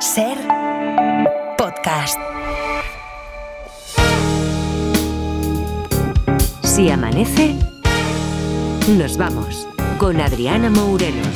Ser podcast. Si amanece, nos vamos con Adriana Mourelos.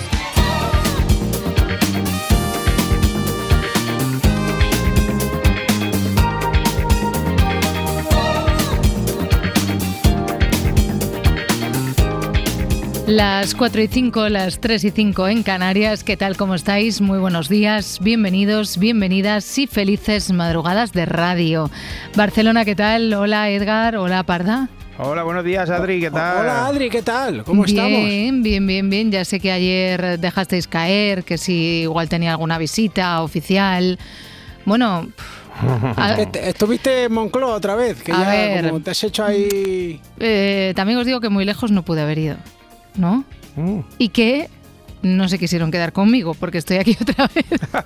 Las 4:05, las 3:05 en Canarias. ¿Qué tal? ¿Cómo estáis? Muy buenos días, bienvenidos, bienvenidas y felices madrugadas de radio. Barcelona, ¿qué tal? Hola Edgar, hola Parda. Hola, buenos días Adri, ¿qué tal? Hola Adri, ¿qué tal? ¿Cómo estamos? Bien. Ya sé que ayer dejasteis caer, que si igual tenía alguna visita oficial. Bueno... ¿Estuviste en Moncloa otra vez? Que a ya ver, como te has hecho ahí... También os digo que muy lejos no pude haber ido, ¿no? Y que no se quisieron quedar conmigo porque estoy aquí otra vez.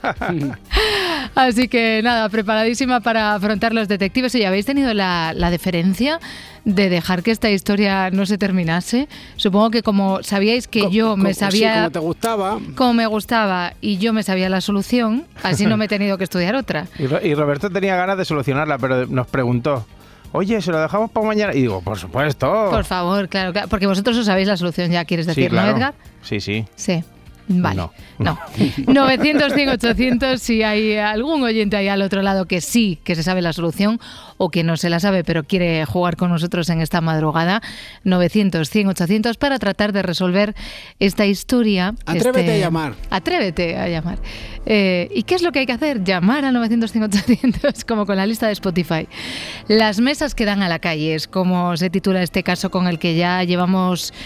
Así que nada, preparadísima para afrontar los detectives. Oye, ¿habéis tenido la deferencia de dejar que esta historia no se terminase? Supongo que como sabíais que yo me sabía... Sí, como te gustaba. Como me gustaba y yo me sabía la solución, así no me he tenido que estudiar otra. Y Roberto tenía ganas de solucionarla, pero nos preguntó: oye, ¿se lo dejamos para mañana? Y digo, por supuesto. Por favor, claro, porque vosotros os sabéis la solución ya, ¿quieres decir, sí, claro. ¿no, Edgar? Sí. Sí. Vale, No. 900, 100, 800, si hay algún oyente ahí al otro lado que sí, que se sabe la solución o que no se la sabe pero quiere jugar con nosotros en esta madrugada, 900, 100, 800 para tratar de resolver esta historia. Atrévete a llamar. Atrévete a llamar. ¿Y qué es lo que hay que hacer? Llamar al 900, 100, 800, como con la lista de Spotify. Las mesas que dan a la calle, es como se titula este caso con el que ya llevamos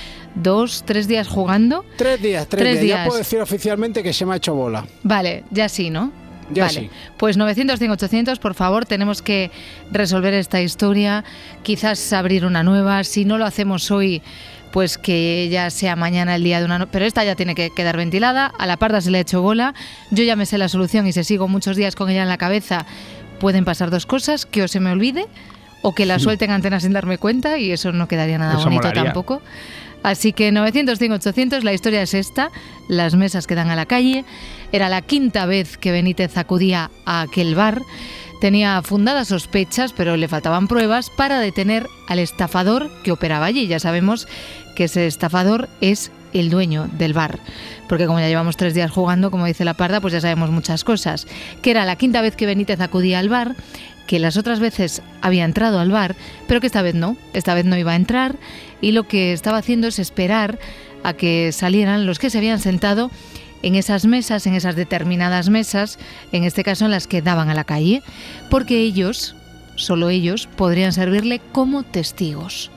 2-3 días jugando. 3 días. Ya puedo decir oficialmente que se me ha hecho bola. Vale, ya sí, ¿no? Ya vale. sí. Pues 900, 100, 800, por favor, tenemos que resolver esta historia, quizás abrir una nueva. Si no lo hacemos hoy, pues que ya sea mañana el día de una... Pero esta ya tiene que quedar ventilada. A la Parda se le ha hecho bola. Yo ya me sé la solución y si sigo muchos días con ella en la cabeza, pueden pasar dos cosas: que o se me olvide o que la suelte en antena sin darme cuenta, y eso no quedaría nada bonito molaría. tampoco. Así que 900, 100, 800, la historia es esta: las mesas que dan a la calle. Era la quinta vez que Benítez acudía a aquel bar. Tenía fundadas sospechas, pero le faltaban pruebas para detener al estafador que operaba allí. Ya sabemos que ese estafador es el dueño del bar, porque como ya llevamos 3 días jugando, como dice la Parda, pues ya sabemos muchas cosas. Que era la quinta vez que Benítez acudía al bar, que las otras veces había entrado al bar, pero que esta vez no iba a entrar, y lo que estaba haciendo es esperar a que salieran los que se habían sentado en esas mesas, en esas determinadas mesas, en este caso en las que daban a la calle, porque ellos, solo ellos, podrían servirle como testigos.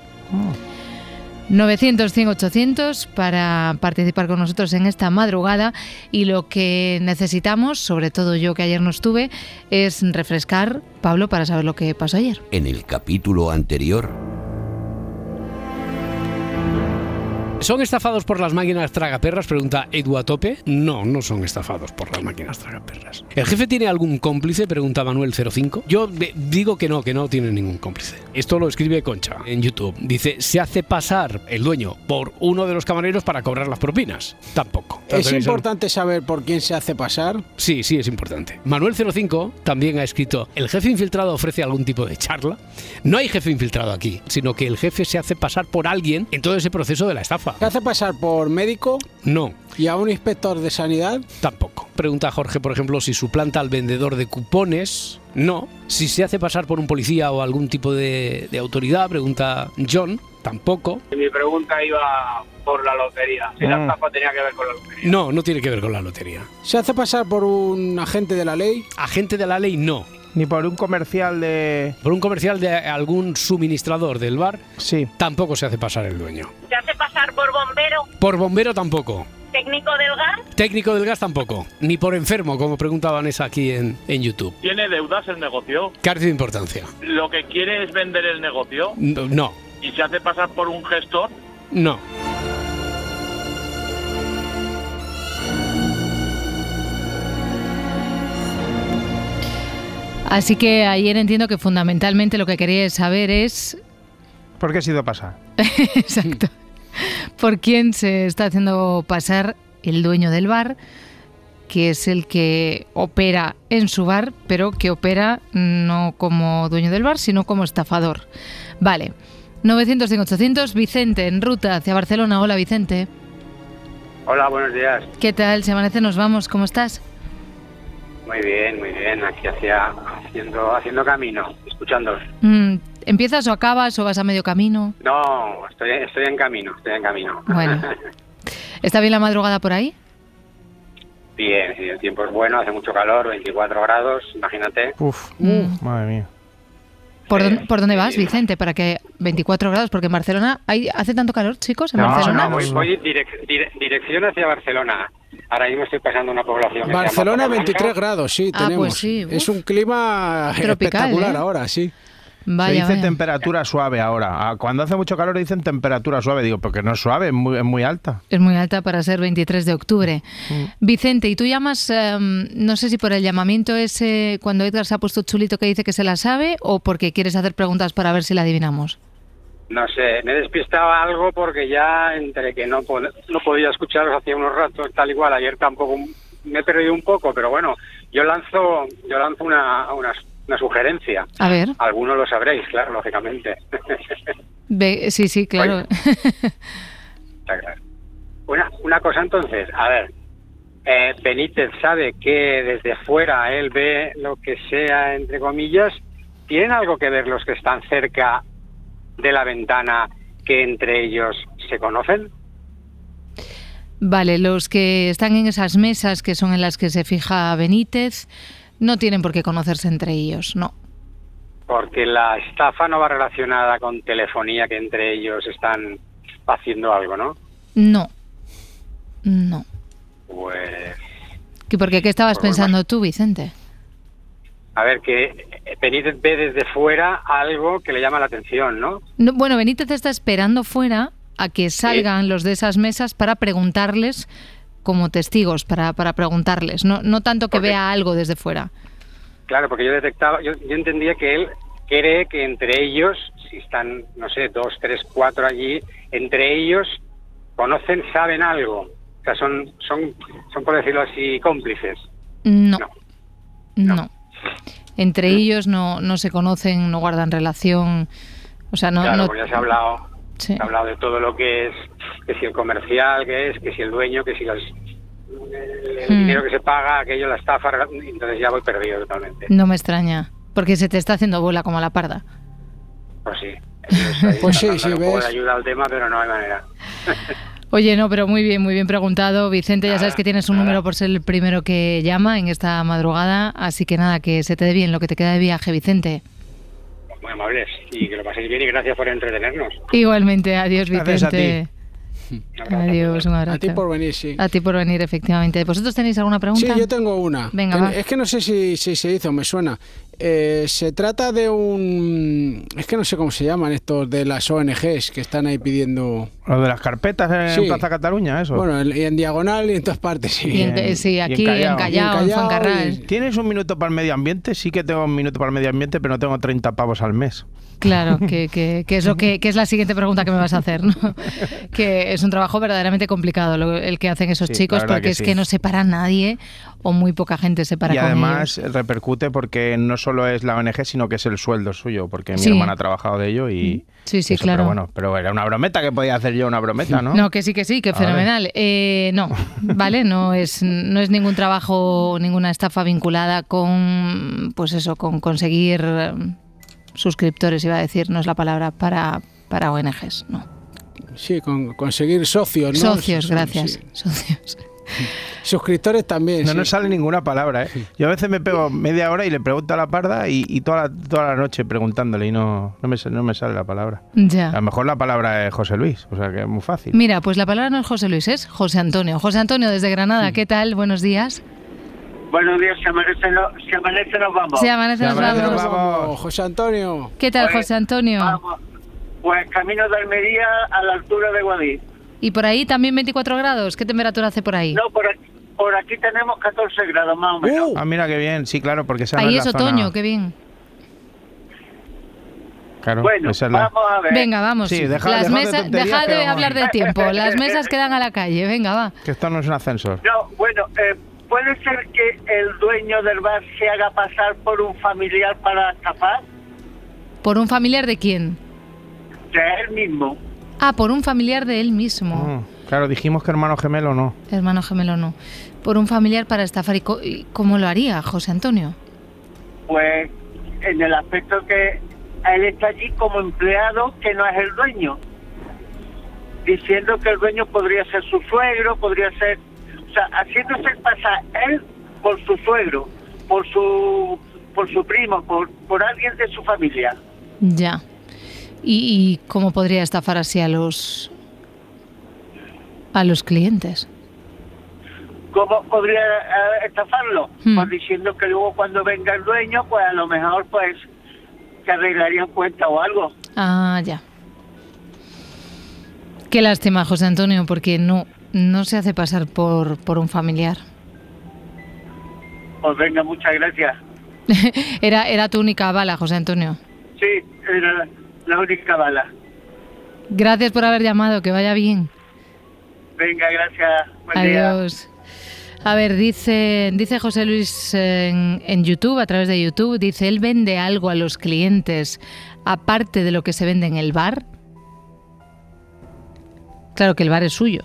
900, 100, 800 para participar con nosotros en esta madrugada, y lo que necesitamos, sobre todo yo que ayer no estuve, es refrescar, Pablo, para saber lo que pasó ayer. En el capítulo anterior... ¿Son estafados por las máquinas tragaperras?, pregunta Edu a tope. No son estafados por las máquinas tragaperras. ¿El jefe tiene algún cómplice?, pregunta Manuel05. Yo digo que no tiene ningún cómplice. Esto lo escribe Concha en YouTube. Dice: se hace pasar el dueño por uno de los camareros para cobrar las propinas. Tampoco. ¿Es importante saber por quién se hace pasar? Sí, es importante. Manuel05 también ha escrito: ¿el jefe infiltrado ofrece algún tipo de charla? No hay jefe infiltrado aquí, sino que el jefe se hace pasar por alguien en todo ese proceso de la estafa. ¿Se hace pasar por médico? No. ¿Y a un inspector de sanidad? Tampoco. Pregunta Jorge, por ejemplo, si suplanta al vendedor de cupones. No. Si se hace pasar por un policía o algún tipo de autoridad, pregunta John. Tampoco. Mi pregunta iba por la lotería. Si la estafa tenía que ver con la lotería. No tiene que ver con la lotería. ¿Se hace pasar por un agente de la ley? Agente de la ley, no. ¿Ni por un comercial de...? ¿Por un comercial de algún suministrador del bar? Sí. Tampoco se hace pasar el dueño. ¿Se hace pasar por bombero? Por bombero tampoco. ¿Técnico del gas? Técnico del gas tampoco. Ni por enfermo, como preguntaba Vanessa aquí en YouTube. ¿Tiene deudas el negocio? Carece de importancia. ¿Lo que quiere es vender el negocio? No. ¿Y se hace pasar por un gestor? No. Así que ayer entiendo que fundamentalmente lo que queríais saber es... ¿Por qué ha sido pasar? Exacto. ¿Por quién se está haciendo pasar el dueño del bar? que es el que opera en su bar, pero que opera no como dueño del bar, sino como estafador. Vale, 900-100-800, Vicente, en ruta hacia Barcelona. Hola, Vicente. Hola, buenos días. ¿Qué tal? Si amanece nos vamos, ¿cómo estás? Muy bien, aquí haciendo camino, escuchándoos. ¿Empiezas o acabas o vas a medio camino? No, estoy en camino. Bueno, ¿está bien la madrugada por ahí? Bien, sí, el tiempo es bueno, hace mucho calor, 24 grados, imagínate. Madre mía. ¿Por dónde vas, Vicente? Para que 24 grados, porque en Barcelona hace tanto calor, chicos, en Barcelona. No, voy dirección hacia Barcelona. Ahora mismo estoy pasando una población que Barcelona, se llama 23 grados, sí, tenemos. Pues sí, es un clima tropical, espectacular ahora, sí. Vaya, se dice temperatura suave ahora. Cuando hace mucho calor dicen temperatura suave. Digo, porque no es suave, es muy alta. Es muy alta para ser 23 de octubre. Vicente, ¿y tú llamas, no sé si por el llamamiento ese, cuando Edgar se ha puesto chulito que dice que se la sabe, o porque quieres hacer preguntas para ver si la adivinamos? No sé, me despistaba algo porque ya entre que no podía escucharos hacía unos ratos, tal igual. Ayer tampoco me he perdido un poco, pero bueno, yo lanzo una sugerencia. A ver. Algunos lo sabréis, claro, lógicamente. Sí, claro. Está claro. Una cosa entonces, a ver, Benítez sabe que desde fuera él ve lo que sea, entre comillas. ¿Tienen algo que ver los que están cerca de la ventana, que entre ellos se conocen? Vale, los que están en esas mesas que son en las que se fija Benítez no tienen por qué conocerse entre ellos, no. Porque la estafa no va relacionada con telefonía, que entre ellos están haciendo algo, ¿no? No. Pues... ¿Por qué estabas pensando tú, Vicente? A ver, que Benítez ve desde fuera algo que le llama la atención, ¿no? Bueno, Benítez está esperando fuera a que salgan los de esas mesas para preguntarles como testigos, para preguntarles, no tanto que vea algo desde fuera. Claro, porque yo entendía que él cree que entre ellos, si están, no sé, 2, 3, 4 allí, entre ellos conocen, saben algo. O sea, son por decirlo así, cómplices. No. Entre ellos no se conocen, no guardan relación. O sea, no. Claro, porque ya se ha hablado. Sí. Se ha hablado de todo lo que es, que si el comercial, que si el dueño, que si el dinero que se paga, aquello, la estafa, entonces ya voy perdido totalmente. No me extraña, porque se te está haciendo bola como la parda. Pues sí. Pues sí, un poco de ayuda al tema, pero no hay manera. Oye, no, pero muy bien preguntado, Vicente. Ya sabes que tienes un número por ser el primero que llama en esta madrugada, así que nada, que se te dé bien lo que te queda de viaje, Vicente. Muy amables y que lo paséis bien y gracias por entretenernos. Igualmente, adiós, Vicente. Gracias a ti. Adiós, un abrazo. A ti por venir, sí. A ti por venir, efectivamente. ¿Vosotros tenéis alguna pregunta? Sí, yo tengo una. Venga, es que no sé si se hizo, me suena. Se trata de un... Es que no sé cómo se llaman estos de las ONGs que están ahí pidiendo... Lo de las carpetas en Plaza Cataluña, eso. Bueno, y en Diagonal y en todas partes, sí. Sí, aquí en Callao, en Fuencarral. ¿Tienes un minuto para el medio ambiente? Sí que tengo un minuto para el medio ambiente, pero no tengo 30 pavos al mes. Claro, que es lo que es la siguiente pregunta que me vas a hacer, ¿no? Que es un trabajo verdaderamente complicado el que hacen esos chicos, porque es que no se para nadie o muy poca gente se para con ellos. Y además repercute porque no solo es la ONG, sino que es el sueldo suyo, porque mi hermana ha trabajado de ello y... Sí, eso, claro. Pero era una brometa, que podía hacer yo una brometa, ¿no? No, que sí, que fenomenal. No, ¿vale? No es ningún trabajo, ninguna estafa vinculada con, pues eso, con conseguir suscriptores, iba a decir, no es la palabra, para ONGs, no. Sí, con conseguir socios, ¿no? Socios, gracias, socios. Suscriptores también. No nos sale ninguna palabra, ¿eh? Yo a veces me pego media hora y le pregunto a la parda y toda la noche preguntándole y no me sale la palabra. Ya. A lo mejor la palabra es José Luis, o sea que es muy fácil. Mira, pues la palabra no es José Luis, es José Antonio. José Antonio desde Granada, ¿qué tal? Buenos días. Buenos días, si amanece nos vamos. Si amanece nos vamos. José Antonio. ¿Qué tal, José Antonio? Vamos. Pues camino de Almería a la altura de Guadix. ¿Y por ahí también 24 grados? ¿Qué temperatura hace por ahí? No, por aquí tenemos 14 grados más o menos. Mira qué bien, sí, claro, porque esa ahí no es otoño, qué bien. Claro, bueno, vamos a ver. Venga, vamos. Sí, deja de hablar del tiempo. Las mesas quedan a la calle. Venga, va. Que esto no es un ascensor. No, bueno, ¿puede ser que el dueño del bar se haga pasar por un familiar para estafar? ¿Por un familiar de quién? De él mismo. Ah, por un familiar de él mismo. Claro, dijimos que hermano gemelo no. Hermano gemelo no. Por un familiar para estafar. ¿Y cómo lo haría, José Antonio? Pues en el aspecto que él está allí como empleado, que no es el dueño, diciendo que el dueño podría ser su suegro, podría ser, o sea, haciéndose pasar él por su suegro, por su primo, por alguien de su familia. Ya. ¿Y cómo podría estafar así a los clientes? ¿Cómo podría estafarlo? Pues diciendo que luego cuando venga el dueño, pues a lo mejor pues se arreglarían cuenta o algo. Ah, ya. Qué lástima, José Antonio, porque no se hace pasar por un familiar. Pues venga, muchas gracias. Era tu única bala, José Antonio. Sí, era la única bala. Gracias por haber llamado, que vaya bien. Venga, gracias. Buen Adiós. día. A ver, dice José Luis en YouTube, a través de YouTube, dice, ¿él vende algo a los clientes aparte de lo que se vende en el bar? Claro que el bar es suyo.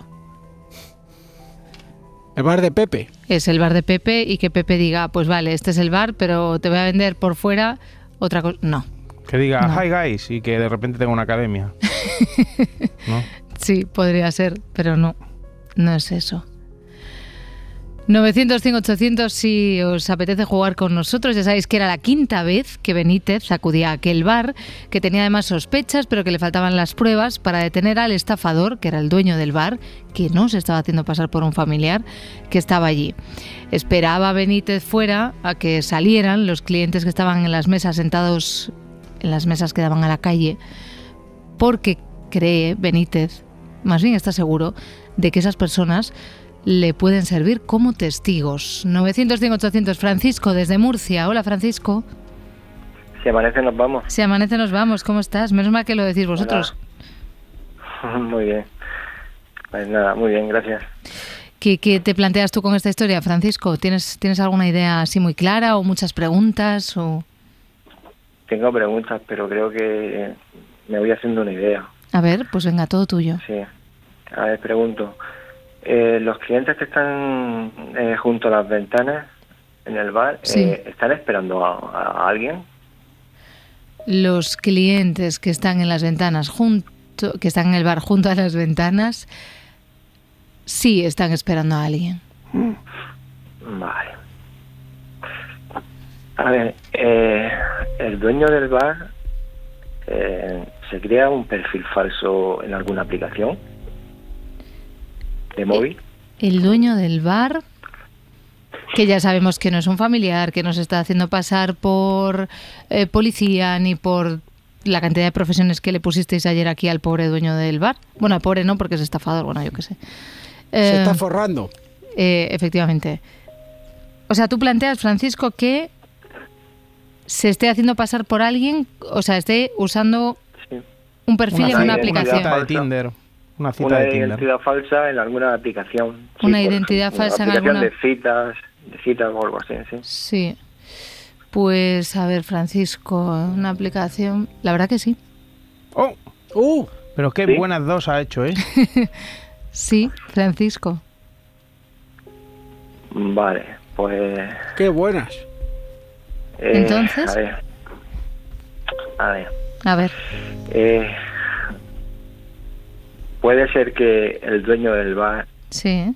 El bar de Pepe. Es el bar de Pepe y que Pepe diga, pues vale, este es el bar, pero te voy a vender por fuera otra cosa. No. Que diga, No. hi guys, y que de repente tenga una academia. ¿No? Sí, podría ser, pero no es eso. 900-100-800 si os apetece jugar con nosotros. Ya sabéis que era la quinta vez que Benítez acudía a aquel bar, que tenía además sospechas, pero que le faltaban las pruebas para detener al estafador, que era el dueño del bar, que no se estaba haciendo pasar por un familiar, que estaba allí. Esperaba Benítez fuera a que salieran los clientes que estaban en las mesas, sentados en las mesas que daban a la calle, porque cree Benítez, más bien está seguro, de que esas personas le pueden servir como testigos. 900-100-800, Francisco desde Murcia. Hola, Francisco. Si amanece nos vamos. Si amanece nos vamos. ¿Cómo estás? Menos mal que lo decís vosotros. Hola. Muy bien. Pues nada, muy bien, gracias. ¿Qué te planteas tú con esta historia, Francisco? ¿Tienes alguna idea así muy clara o muchas preguntas? O... Tengo preguntas, pero creo que me voy haciendo una idea. A ver, pues venga, todo tuyo. Sí. A ver, pregunto. Los clientes que están junto a las ventanas en el bar, Sí. ¿están esperando a alguien? Los clientes que están en las ventanas que están en el bar junto a las ventanas, sí están esperando a alguien. Vale. A ver, el dueño del bar se crea un perfil falso en alguna aplicación de móvil. El dueño del bar, que ya sabemos que no es un familiar, que no se está haciendo pasar por policía ni por la cantidad de profesiones que le pusisteis ayer aquí al pobre dueño del bar. Bueno, al pobre no, porque es estafador, bueno, yo qué sé. Se está forrando. Efectivamente. O sea, tú planteas, Francisco, que se esté haciendo pasar por alguien, o sea, esté usando un perfil en una aplicación. Una cita de Tinder. Una identidad falsa en alguna aplicación. Una identidad falsa en alguna... de citas o algo así, sí. Sí. Pues, a ver, Francisco, una aplicación... La verdad que sí. ¡Oh! Pero qué buenas dos ha hecho, ¿eh? Sí, Francisco. Vale, pues... ¡Qué buenas! Entonces... A ver. Puede ser que el dueño del bar sí.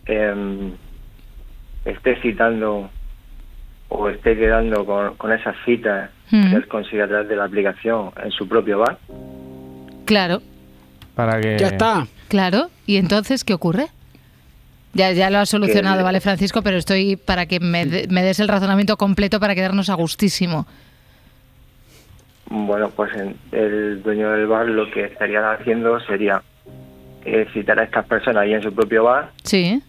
Esté citando o esté quedando con esas citas que él consigue a través de la aplicación en su propio bar. Claro. Para que... Ya está. Claro. ¿Y entonces qué ocurre? Ya lo has solucionado, ¿vale, Francisco? Pero estoy para que me des el razonamiento completo para quedarnos a gustísimo. Bueno, pues el dueño del bar lo que estaría haciendo sería citar a estas personas ahí en su propio bar. Sí.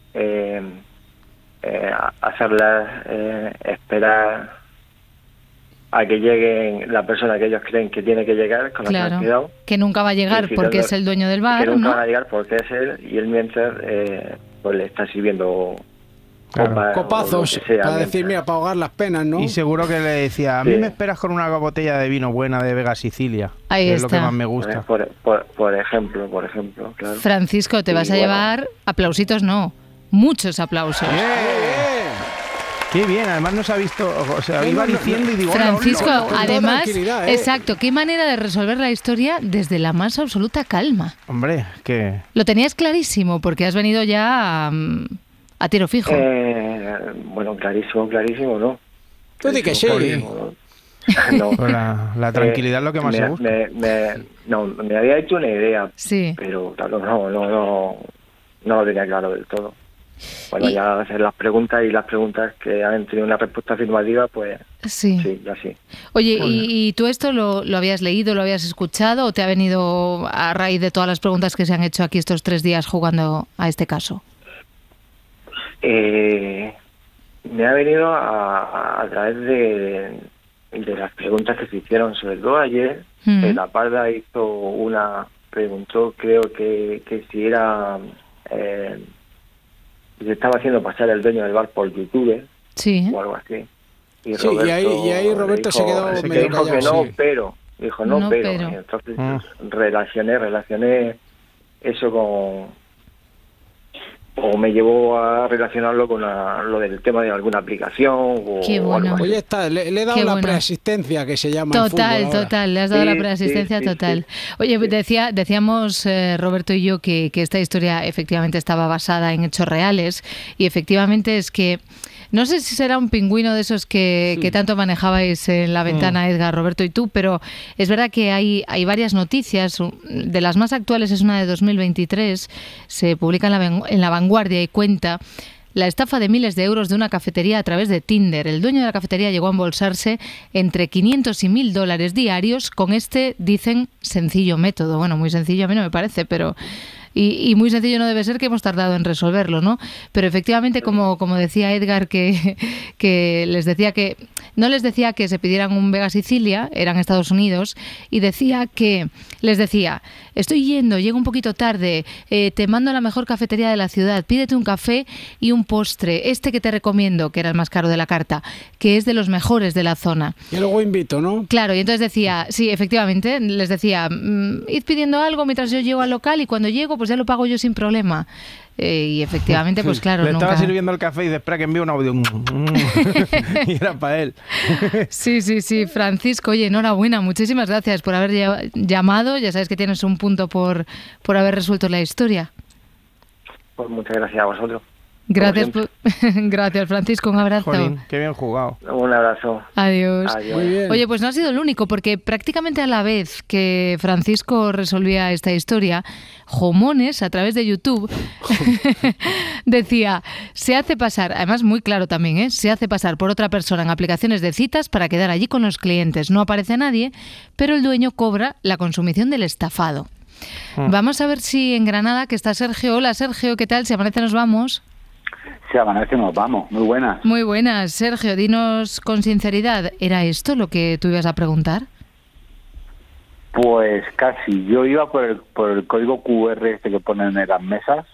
Hacerlas esperar a que llegue la persona que ellos creen que tiene que llegar con la cantidad. Que nunca va a llegar porque es el dueño del bar, que nunca ¿no? van a llegar porque es él, y él mientras pues le está sirviendo Copazos, para decir, mira, para ahogar las penas, ¿no? Y seguro que le decía, a mí me esperas con una botella de vino buena de Vega Sicilia. Ahí que está. Es lo que más me gusta. Por ejemplo, claro. Francisco, te vas a llevar aplausitos, no, muchos aplausos. Qué bien, además nos ha visto, o sea, iba diciendo y digo... Francisco, además, ¿eh? exacto, qué manera de resolver la historia desde la más absoluta calma. Hombre, que... Lo tenías clarísimo, porque has venido ya a tiro fijo. Bueno, clarísimo, ¿no? Tú di que sí. No. La tranquilidad es lo que más se busca. Me había hecho una idea, sí. Pero claro, no lo tenía claro del todo. Bueno, ya hacer las preguntas y las preguntas que han tenido una respuesta afirmativa, pues sí, ya sí. Oye, ¿y tú esto lo habías leído, lo habías escuchado o te ha venido a raíz de todas las preguntas que se han hecho aquí estos 3 días jugando a este caso? Me ha venido a través de las preguntas que se hicieron, sobre todo ayer. La Parda preguntó, creo que si era... se estaba haciendo pasar el dueño del bar por YouTube, sí, o algo así. Y ahí Roberto se quedó medio dijo callado, que no, sí. pero. Dijo no, pero. Y entonces relacioné eso con... O me llevó a relacionarlo con lo del tema de alguna aplicación o algo así. Pues ya está, le he dado la preasistencia que se llama en fútbol Total, le has dado la preasistencia total. Sí. Oye, decíamos Roberto y yo que esta historia efectivamente estaba basada en hechos reales y efectivamente es que no sé si será un pingüino de esos que tanto manejabais en la ventana, Edgar, Roberto y tú, pero es verdad que hay varias noticias. De las más actuales es una de 2023, se publica en la Vanguardia y cuenta la estafa de miles de euros de una cafetería a través de Tinder. El dueño de la cafetería llegó a embolsarse entre 500 y 1.000 dólares diarios con este, dicen, sencillo método. Bueno, muy sencillo a mí no me parece, pero... Y muy sencillo no debe ser, que hemos tardado en resolverlo, ¿no? Pero efectivamente, como decía Edgar, que les decía que... No les decía que se pidieran un Vega Sicilia, eran Estados Unidos, y les decía, llego un poquito tarde, te mando a la mejor cafetería de la ciudad, pídete un café y un postre, que te recomiendo, que era el más caro de la carta, que es de los mejores de la zona. Y luego invito, ¿no? Claro, y entonces decía, sí, efectivamente, les decía, id pidiendo algo mientras yo llego al local y cuando llego, pues ya lo pago yo sin problema. Y efectivamente, pues claro, le nunca... estaba sirviendo el café y de espera que envíe un audio. Y era para él. Sí, Francisco, oye, enhorabuena, muchísimas gracias por haber llamado. Ya sabes que tienes un punto por haber resuelto la historia. Pues muchas gracias a vosotros. Gracias, gracias Francisco, un abrazo. Jolín, qué bien jugado. Un abrazo. Adiós. Muy bien. Oye, pues no ha sido el único, porque prácticamente a la vez que Francisco resolvía esta historia, Jomones, a través de YouTube, decía, se hace pasar, además muy claro también, se hace pasar por otra persona en aplicaciones de citas para quedar allí con los clientes. No aparece nadie, pero el dueño cobra la consumición del estafado. Vamos a ver si en Granada, que está Sergio. Hola Sergio, ¿qué tal? Si amanece nos vamos. Si amanece nos vamos, muy buenas. Muy buenas, Sergio, dinos con sinceridad, ¿era esto lo que tú ibas a preguntar? Pues casi, yo iba por el código QR que ponen en las mesas.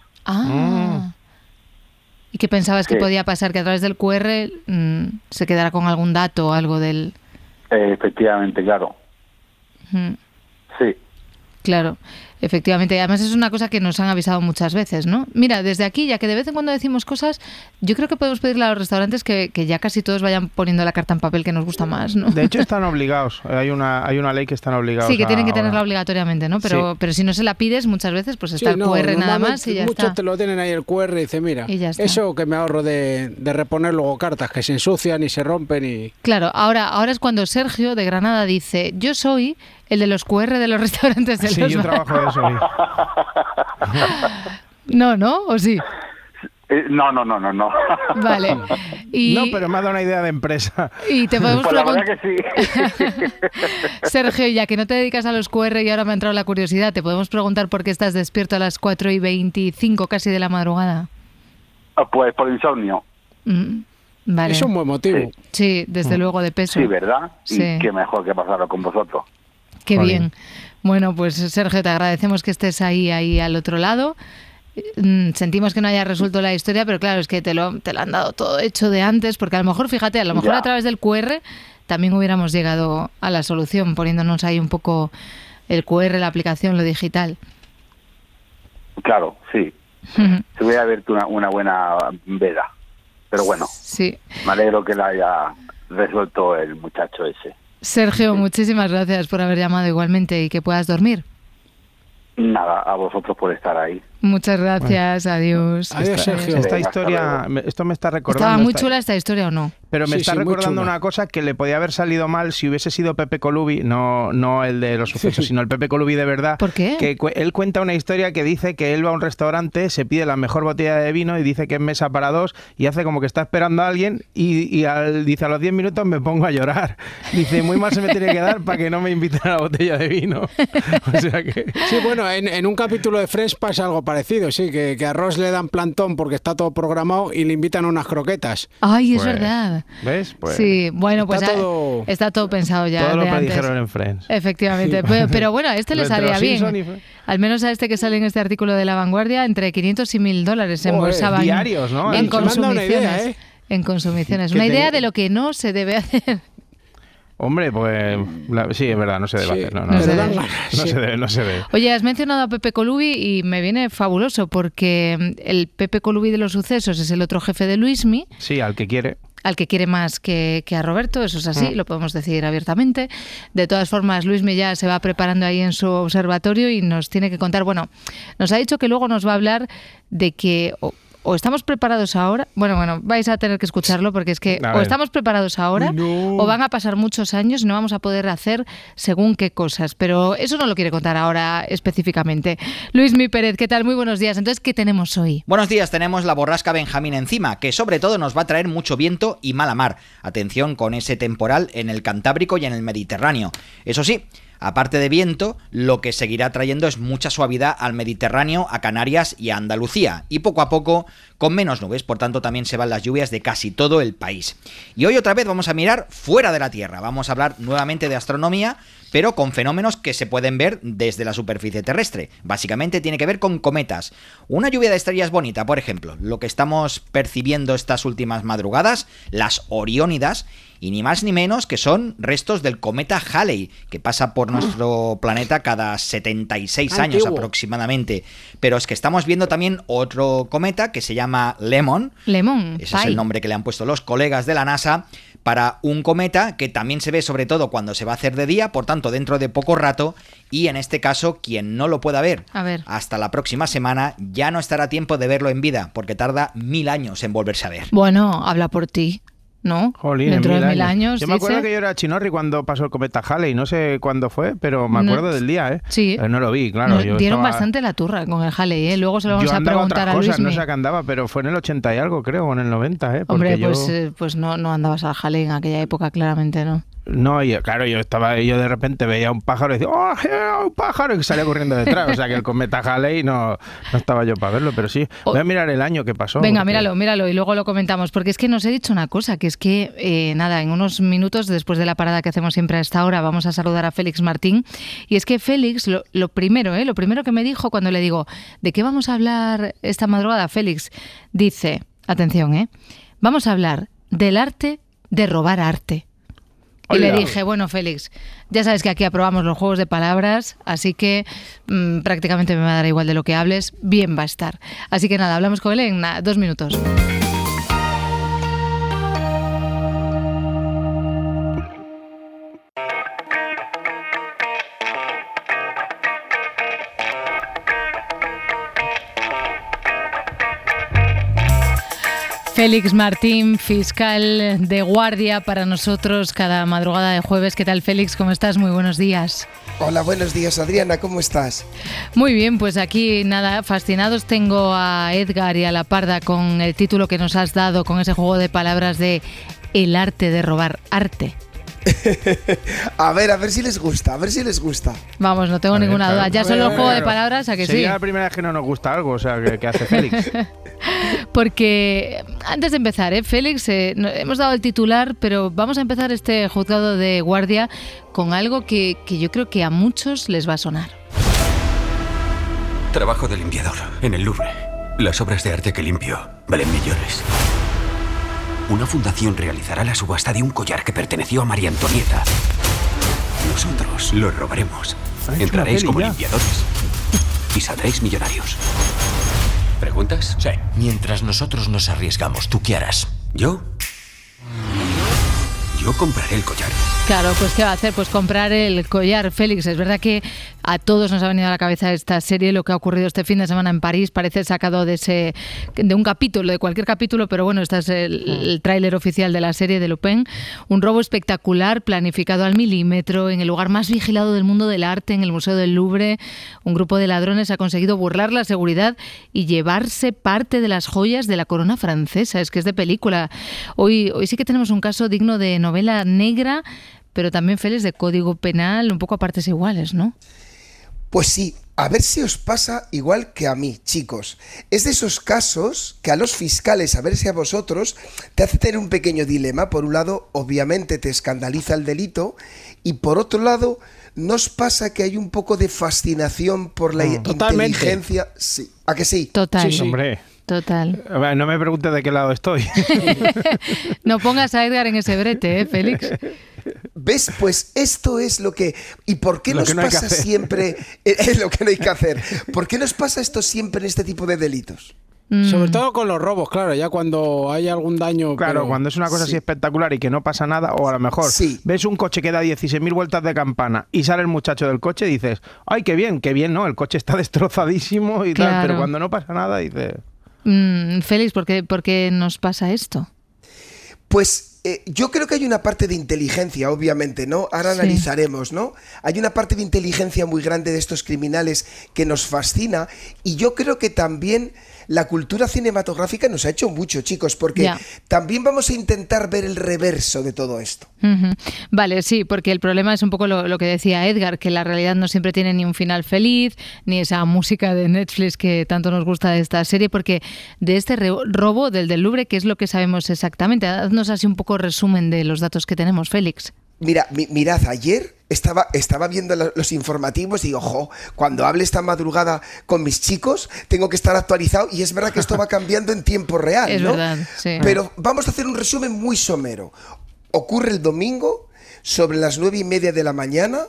¿Y qué pensabas que podía pasar? ¿Que a través del QR se quedara con algún dato o algo del...? Efectivamente, claro. Sí. Claro, efectivamente. Además es una cosa que nos han avisado muchas veces, ¿no? Mira, desde aquí, ya que de vez en cuando decimos cosas, yo creo que podemos pedirle a los restaurantes que ya casi todos vayan poniendo la carta en papel que nos gusta más, ¿no? De hecho están obligados, hay una ley que están obligados. Sí, que tienen que tenerla obligatoriamente, ¿no? Pero si no se la pides muchas veces, pues está el QR nada más y ya está. Muchos te lo tienen ahí el QR y dice, mira, eso que me ahorro de reponer luego cartas que se ensucian y se rompen y... Claro, ahora es cuando Sergio de Granada dice, yo soy el de los QR de los restaurantes de los... Sí, yo trabajo de eso. ¿No? ¿O sí? No. Vale. No, pero me ha dado una idea de empresa. Y te podemos pues preguntar... la verdad que sí. Sergio, ya que no te dedicas a los QR y ahora me ha entrado la curiosidad, ¿te podemos preguntar por qué estás despierto a las 4:25 casi de la madrugada? Pues por insomnio. Vale. Es un buen motivo. Sí, desde luego, de peso. Sí, ¿verdad? Sí. Y qué mejor que pasarlo con vosotros. Qué bien. Bueno, pues Sergio, te agradecemos que estés ahí al otro lado. sentimos que no haya resuelto la historia, pero claro, es que te lo han dado todo hecho de antes, porque a lo mejor, fíjate, a través del QR también hubiéramos llegado a la solución, poniéndonos ahí un poco el QR, la aplicación, lo digital. Claro, sí. Se hubiera abierto una buena veda. Pero bueno, sí. Me alegro que la haya resuelto el muchacho ese. Sergio, muchísimas gracias por haber llamado igualmente y que puedas dormir. Nada, a vosotros por estar ahí. Muchas gracias, adiós. Adiós, Sergio. Esta historia, esto me está recordando... ¿Estaba muy chula esta historia o no? Pero me está recordando una cosa que le podía haber salido mal si hubiese sido Pepe Colubi, no el de los sucesos, sino el Pepe Colubi de verdad. ¿Por qué? Que él cuenta una historia que dice que él va a un restaurante, se pide la mejor botella de vino y dice que es mesa para dos y hace como que está esperando a alguien y dice a los 10 minutos me pongo a llorar. Dice, muy mal se me tiene que dar para que no me inviten a la botella de vino. O sea que... Sí, bueno, en un capítulo de Friends pasa algo parecido, sí, que a Ross le dan plantón porque está todo programado y le invitan a unas croquetas. Ay, es verdad. ¿Ves? Pues sí, bueno, pues está todo pensado ya. Todo lo que predijeron en Friends. Efectivamente, pero bueno, a este le salía bien. Al menos a este que sale en este artículo de La Vanguardia, entre 500 y 1.000 dólares se embolsaban diarios, ¿no? En consumiciones. Una idea, En consumiciones. Una idea de lo que no se debe hacer. Hombre, pues sí, es verdad, no se debe hacer. No se debe. Oye, has mencionado a Pepe Colubi y me viene fabuloso porque el Pepe Colubi de los sucesos es el otro jefe de Luismi. Sí, al que quiere más que a Roberto, eso es así, lo podemos decir abiertamente. De todas formas, Luismi ya se va preparando ahí en su observatorio y nos tiene que contar, bueno, nos ha dicho que luego nos va a hablar de que... O estamos preparados ahora, bueno, vais a tener que escucharlo porque es que o estamos preparados ahora o van a pasar muchos años y no vamos a poder hacer según qué cosas, pero eso no lo quiere contar ahora específicamente. Luismi Pérez, ¿qué tal? Muy buenos días. Entonces, ¿qué tenemos hoy? Buenos días, tenemos la borrasca Benjamín encima, que sobre todo nos va a traer mucho viento y mala mar. Atención con ese temporal en el Cantábrico y en el Mediterráneo. Eso sí, aparte de viento, lo que seguirá trayendo es mucha suavidad al Mediterráneo, a Canarias y a Andalucía, y poco a poco con menos nubes, por tanto también se van las lluvias de casi todo el país. Y hoy otra vez vamos a mirar fuera de la Tierra, vamos a hablar nuevamente de astronomía, pero con fenómenos que se pueden ver desde la superficie terrestre. Básicamente tiene que ver con cometas. Una lluvia de estrellas bonita, por ejemplo, lo que estamos percibiendo estas últimas madrugadas, las Oriónidas, y ni más ni menos que son restos del cometa Halley, que pasa por nuestro planeta cada 76 años aproximadamente. Pero es que estamos viendo también otro cometa que se llama Lemon. Ese es el nombre que le han puesto los colegas de la NASA para un cometa que también se ve sobre todo cuando se va a hacer de día, por tanto dentro de poco rato, y en este caso quien no lo pueda ver hasta la próxima semana ya no estará a tiempo de verlo en vida, porque tarda 1000 años en volverse a ver. Bueno, habla por ti. ¿No? Jolín, dentro de 1000 años. Yo me acuerdo que yo era chinorri cuando pasó el cometa Halley, no sé cuándo fue, pero me acuerdo del día, ¿eh? Sí. No lo vi, claro. Dieron bastante la turra con el Halley, ¿eh? Luego se lo vamos a preguntar a Luismi. No sé qué andaba, pero fue en el 80 y algo, creo, o en el 90, ¿eh? Porque hombre, pues no andabas al Halley en aquella época, claramente, ¿no? No, claro, yo de repente veía un pájaro y decía, ¡oh, un pájaro! Y salía corriendo detrás. O sea que el cometa Halley no estaba yo para verlo, pero sí. Voy a mirar el año que pasó. Venga, míralo y luego lo comentamos. Porque es que nos he dicho una cosa, que es que, en unos minutos después de la parada que hacemos siempre a esta hora, vamos a saludar a Félix Martín. Y es que Félix, lo primero que me dijo cuando le digo, ¿de qué vamos a hablar esta madrugada? Félix dice, atención, vamos a hablar del arte de robar arte. Y le dije, bueno, Félix, ya sabes que aquí aprobamos los juegos de palabras, así que prácticamente me va a dar igual de lo que hables, bien va a estar. Así que nada, hablamos con él en 2 minutos. Félix Martín, fiscal de guardia para nosotros cada madrugada de jueves. ¿Qué tal, Félix? ¿Cómo estás? Muy buenos días. Hola, buenos días, Adriana. ¿Cómo estás? Muy bien, pues aquí nada, fascinados tengo a Edgar y a la Parda con el título que nos has dado, con ese juego de palabras de El arte de robar arte. a ver si les gusta, Vamos, no tengo ninguna duda. Ya solo el juego de palabras, ¿a que sí? Sería la primera vez que no nos gusta algo, o sea, que hace Félix. Porque antes de empezar, Félix, hemos dado el titular, pero vamos a empezar este juzgado de guardia con algo que yo creo que a muchos les va a sonar. Trabajo de limpiador en el Louvre. Las obras de arte que limpio valen millones. Una fundación realizará la subasta de un collar que perteneció a María Antonieta. Nosotros lo robaremos. Entraréis como limpiadores y saldréis millonarios. ¿Preguntas? Sí. Mientras nosotros nos arriesgamos, ¿tú qué harás? ¿Yo? Yo compraré el collar. Claro, pues ¿qué va a hacer? Pues comprar el collar. Félix, es verdad que a todos nos ha venido a la cabeza esta serie, lo que ha ocurrido este fin de semana en París, parece sacado de un capítulo, de cualquier capítulo, pero bueno, este es el tráiler oficial de la serie de Lupin. Un robo espectacular, planificado al milímetro, en el lugar más vigilado del mundo del arte, en el Museo del Louvre. Un grupo de ladrones ha conseguido burlar la seguridad y llevarse parte de las joyas de la corona francesa. Es que es de película. Hoy sí que tenemos un caso digno de novela negra, pero también, Félix, de código penal, un poco a partes iguales, ¿no? Pues sí, a ver si os pasa igual que a mí, chicos. Es de esos casos que a los fiscales, a ver si a vosotros, te hace tener un pequeño dilema. Por un lado, obviamente te escandaliza el delito, y por otro lado, ¿nos pasa que hay un poco de fascinación por la inteligencia? Sí. ¿A que sí? Total. Sí, hombre. Total. No me preguntes de qué lado estoy. No pongas a Edgar en ese brete, Félix. ¿Ves? Pues esto es lo que... ¿Y por qué nos pasa siempre? Es lo que no hay que hacer. ¿Por qué nos pasa esto siempre en este tipo de delitos? Sobre todo con los robos, claro, ya cuando hay algún daño... Claro, cuando es una cosa así espectacular y que no pasa nada, o a lo mejor ves un coche que da 16.000 vueltas de campana y sale el muchacho del coche y dices, ¡ay, qué bien, no! El coche está destrozadísimo y tal, pero cuando no pasa nada dices... Félix, ¿por qué nos pasa esto? Pues yo creo que hay una parte de inteligencia, obviamente, ¿no? Ahora analizaremos, ¿no? Hay una parte de inteligencia muy grande de estos criminales que nos fascina, y yo creo que también la cultura cinematográfica nos ha hecho mucho, chicos, porque también vamos a intentar ver el reverso de todo esto. Vale, sí, porque el problema es un poco lo que decía Edgar, que la realidad no siempre tiene ni un final feliz, ni esa música de Netflix que tanto nos gusta de esta serie, porque de este robo del Louvre, ¿qué es lo que sabemos exactamente? Haznos así un poco resumen de los datos que tenemos, Félix. Mirad, ayer estaba viendo los informativos y digo, ojo, cuando hable esta madrugada con mis chicos, tengo que estar actualizado, y es verdad que esto va cambiando en tiempo real, es ¿no? Verdad, sí. Pero vamos a hacer un resumen muy somero. Ocurre el domingo, sobre las 9:30 de la mañana.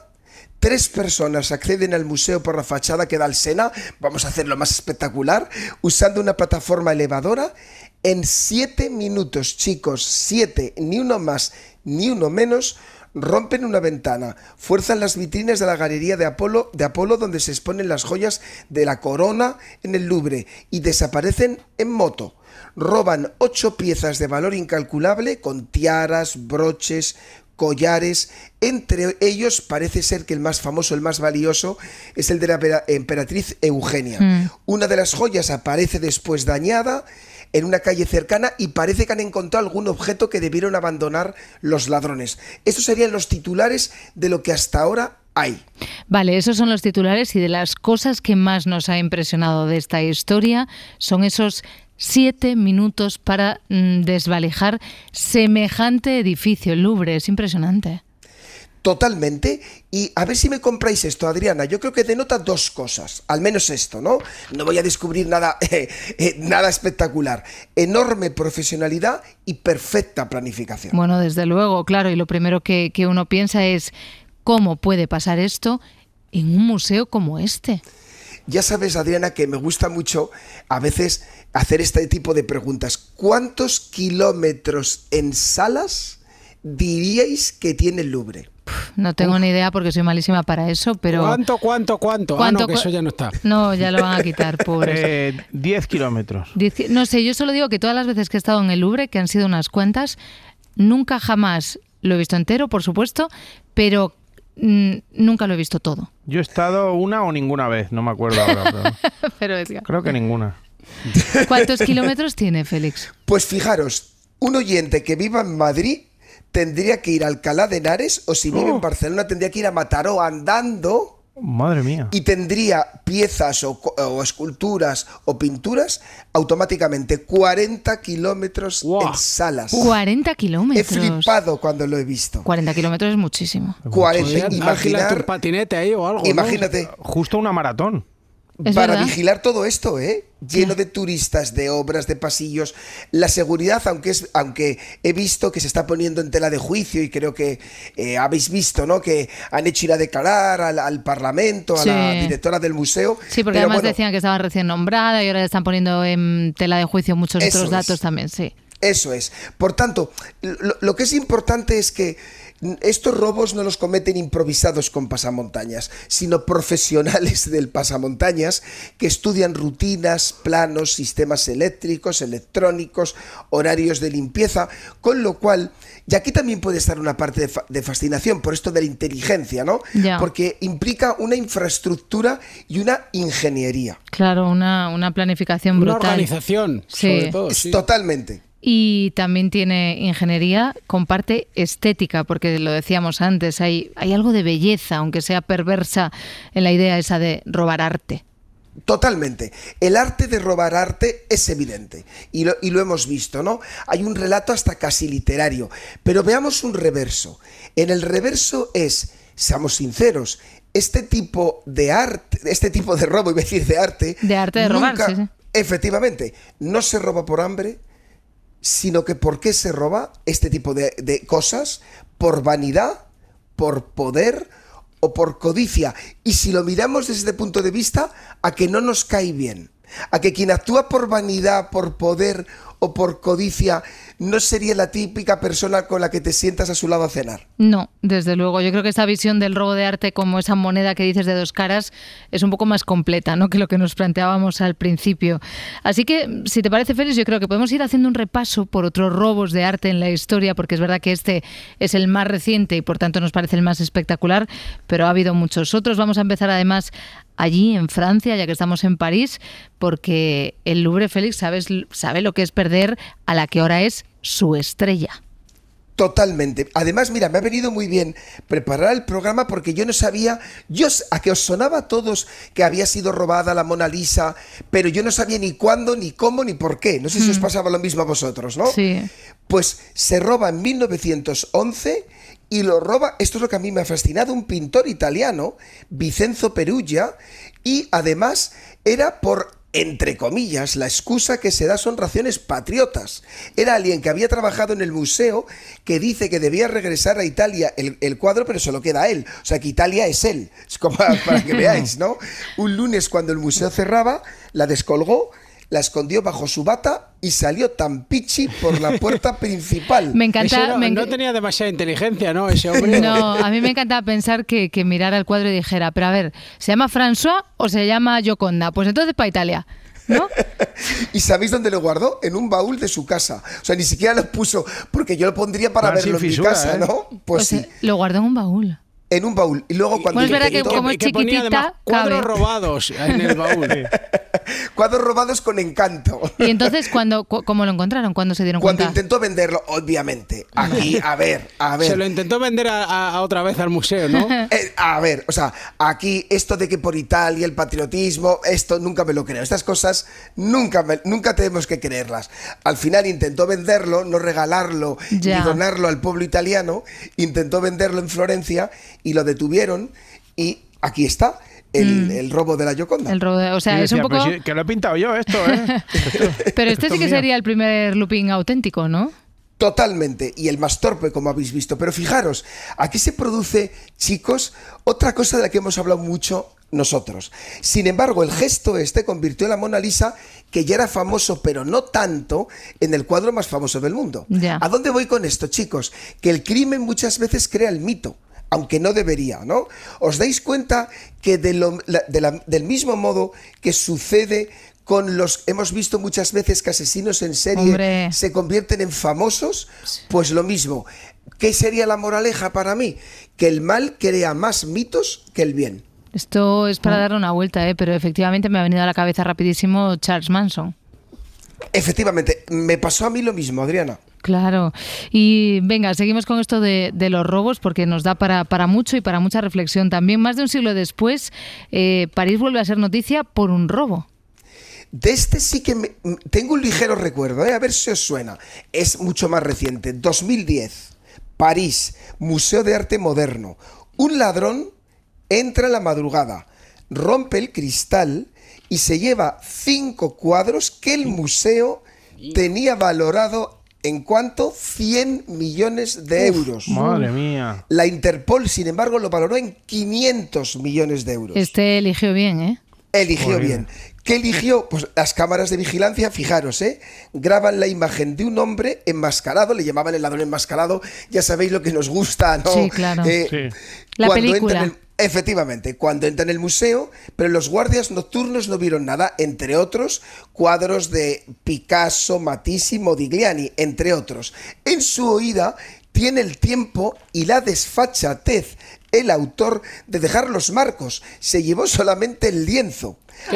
3 personas acceden al museo por la fachada que da al Sena, vamos a hacerlo más espectacular, usando una plataforma elevadora. En 7 minutos, chicos, 7, ni uno más ni uno menos, rompen una ventana, fuerzan las vitrinas de la galería de Apolo, donde se exponen las joyas de la corona en el Louvre, y desaparecen en moto. Roban 8 piezas de valor incalculable, con tiaras, broches, collares. Entre ellos parece ser que el más famoso, el más valioso, es el de la emperatriz Eugenia. Una de las joyas aparece después dañada en una calle cercana, y parece que han encontrado algún objeto que debieron abandonar los ladrones. Estos serían los titulares de lo que hasta ahora hay. Vale, esos son los titulares, y de las cosas que más nos ha impresionado de esta historia son esos 7 minutos para desvalijar semejante edificio, el Louvre. Es impresionante. Totalmente. Y a ver si me compráis esto, Adriana. Yo creo que denota 2 cosas. Al menos esto, ¿no? No voy a descubrir nada espectacular. Enorme profesionalidad y perfecta planificación. Bueno, desde luego, claro. Y lo primero que uno piensa es, ¿cómo puede pasar esto en un museo como este? Ya sabes, Adriana, que me gusta mucho a veces hacer este tipo de preguntas. ¿Cuántos kilómetros en salas diríais que tiene el Louvre? No tengo ni idea, porque soy malísima para eso, pero... ¿Cuánto? No, que eso ya no está. No, ya lo van a quitar, pobres. 10 kilómetros. No sé, yo solo digo que todas las veces que he estado en el Louvre, que han sido unas cuantas, nunca jamás lo he visto entero, por supuesto, pero nunca lo he visto todo. Yo he estado una o ninguna vez, no me acuerdo ahora. Pero Edgar, creo que ninguna. ¿Cuántos kilómetros tiene, Félix? Pues fijaros, un oyente que viva en Madrid tendría que ir a Alcalá de Henares, o si vive en Barcelona tendría que ir a Mataró andando. Madre mía. Y tendría piezas o esculturas o pinturas automáticamente 40 kilómetros en salas. 40 kilómetros. He flipado cuando lo he visto. 40 kilómetros es muchísimo. 40. Imaginar tu patinete ahí o algo. Imagínate. ¿No? Justo una maratón. para vigilar todo esto, lleno de turistas, de obras, de pasillos. La seguridad, aunque he visto que se está poniendo en tela de juicio, y creo que habéis visto, ¿no?, que han hecho ir a declarar al Parlamento, a la directora del museo. Sí, porque además decían que estaba recién nombrada y ahora están poniendo en tela de juicio muchos otros datos también, sí. Eso es. Por tanto, lo que es importante es que estos robos no los cometen improvisados con pasamontañas, sino profesionales del pasamontañas que estudian rutinas, planos, sistemas eléctricos, electrónicos, horarios de limpieza, con lo cual, y aquí también puede estar una parte de fascinación por esto de la inteligencia, ¿no? Ya. Porque implica una infraestructura y una ingeniería. Claro, una planificación brutal. Una organización, sobre todo. Sí. Totalmente. Y también tiene ingeniería con parte estética, porque lo decíamos antes, hay algo de belleza, aunque sea perversa, en la idea esa de robar arte. Totalmente. El arte de robar arte es evidente y lo hemos visto, ¿no? Hay un relato hasta casi literario, pero veamos un reverso. En el reverso seamos sinceros, este tipo de arte, este tipo de robo, iba a decir de arte de robar, sí. Efectivamente, no se roba por hambre, sino que ¿por qué se roba este tipo de cosas? Por vanidad, por poder o por codicia. Y si lo miramos desde este punto de vista, a que no nos cae bien. A que quien actúa por vanidad, por poder o por codicia no sería la típica persona con la que te sientas a su lado a cenar. No, desde luego. Yo creo que esta visión del robo de arte como esa moneda que dices de dos caras es un poco más completa, ¿no?, que lo que nos planteábamos al principio. Así que, si te parece, Félix, yo creo que podemos ir haciendo un repaso por otros robos de arte en la historia, porque es verdad que este es el más reciente y por tanto nos parece el más espectacular, pero ha habido muchos otros. Vamos a empezar además allí en Francia, ya que estamos en París, porque el Louvre, Félix, sabe lo que es perder a la que ahora es su estrella. Totalmente. Además, mira, me ha venido muy bien preparar el programa porque yo no sabía, a que os sonaba a todos que había sido robada la Mona Lisa, pero yo no sabía ni cuándo, ni cómo, ni por qué. No sé si os pasaba lo mismo a vosotros, ¿no? Sí. Pues se roba en 1911 y lo roba, esto es lo que a mí me ha fascinado, un pintor italiano, Vincenzo Perugia, y además era por, entre comillas, la excusa que se da son razones patriotas. Era alguien que había trabajado en el museo, que dice que debía regresar a Italia el cuadro, pero se lo queda a él. O sea, que Italia es él. Es como para que veáis, ¿no? Un lunes, cuando el museo cerraba, la descolgó, la escondió bajo su bata y salió tan pichi por la puerta principal. Me encanta. No tenía demasiada inteligencia, ¿no? Ese hombre. No, a mí me encantaba pensar que mirara el cuadro y dijera, pero a ver, ¿se llama François o se llama Gioconda? Pues entonces para Italia, ¿no? ¿Y sabéis dónde lo guardó? En un baúl de su casa. O sea, ni siquiera lo puso, porque yo lo pondría para verlo en mi casa, ¿no? Pues sí. Lo guardó en un baúl. En un baúl. Y luego cuando... Bueno, es verdad que como es chiquitita, ponía además cuadros robados en el baúl. Cuadros robados con encanto. Y entonces, ¿cómo lo encontraron? ¿Cuándo se dieron cuenta? Cuando intentó venderlo, obviamente. Aquí, a ver. Se lo intentó vender a otra vez al museo, ¿no? A ver, o sea, aquí esto de que por Italia, el patriotismo, esto nunca me lo creo. Estas cosas nunca tenemos que creerlas. Al final intentó venderlo, no regalarlo ni donarlo al pueblo italiano. Intentó venderlo en Florencia y lo detuvieron y aquí está. El robo de la Gioconda. El robo o sea, es un poco... Pues sí, que lo he pintado yo esto, ¿eh? Pero este sí que sería el primer looping auténtico, ¿no? Totalmente, y el más torpe, como habéis visto. Pero fijaros, aquí se produce, chicos, otra cosa de la que hemos hablado mucho nosotros. Sin embargo, el gesto convirtió a la Mona Lisa, que ya era famoso, pero no tanto, en el cuadro más famoso del mundo. Ya. ¿A dónde voy con esto, chicos? Que el crimen muchas veces crea el mito, aunque no debería, ¿no? ¿Os dais cuenta que del mismo modo que sucede con hemos visto muchas veces que asesinos en serie se convierten en famosos? Pues lo mismo. ¿Qué sería la moraleja para mí? Que el mal crea más mitos que el bien. Esto es para darle una vuelta, pero efectivamente me ha venido a la cabeza rapidísimo Charles Manson. Efectivamente, me pasó a mí lo mismo, Adriana. Claro. Y venga, seguimos con esto de los robos porque nos da para mucho y para mucha reflexión también. Más de un siglo después, París vuelve a ser noticia por un robo. De este sí que tengo un ligero recuerdo, a ver si os suena. Es mucho más reciente, 2010, París, Museo de Arte Moderno. Un ladrón entra en la madrugada, rompe el cristal y se lleva 5 cuadros que el museo tenía valorado ¿en cuánto? 100 millones de euros. Madre mía. La Interpol, sin embargo, lo valoró en 500 millones de euros. Este eligió bien, ¿eh? Eligió bien. ¿Qué eligió? Pues las cámaras de vigilancia, fijaros, graban la imagen de un hombre enmascarado, le llamaban el ladrón enmascarado, ya sabéis lo que nos gusta, ¿no? Sí, claro. Sí. La película. Efectivamente, cuando entra en el museo, pero los guardias nocturnos no vieron nada, entre otros, cuadros de Picasso, Matisse y Modigliani, entre otros. En su oída tiene el tiempo y la desfachatez el autor de dejar los marcos. Se llevó solamente el lienzo.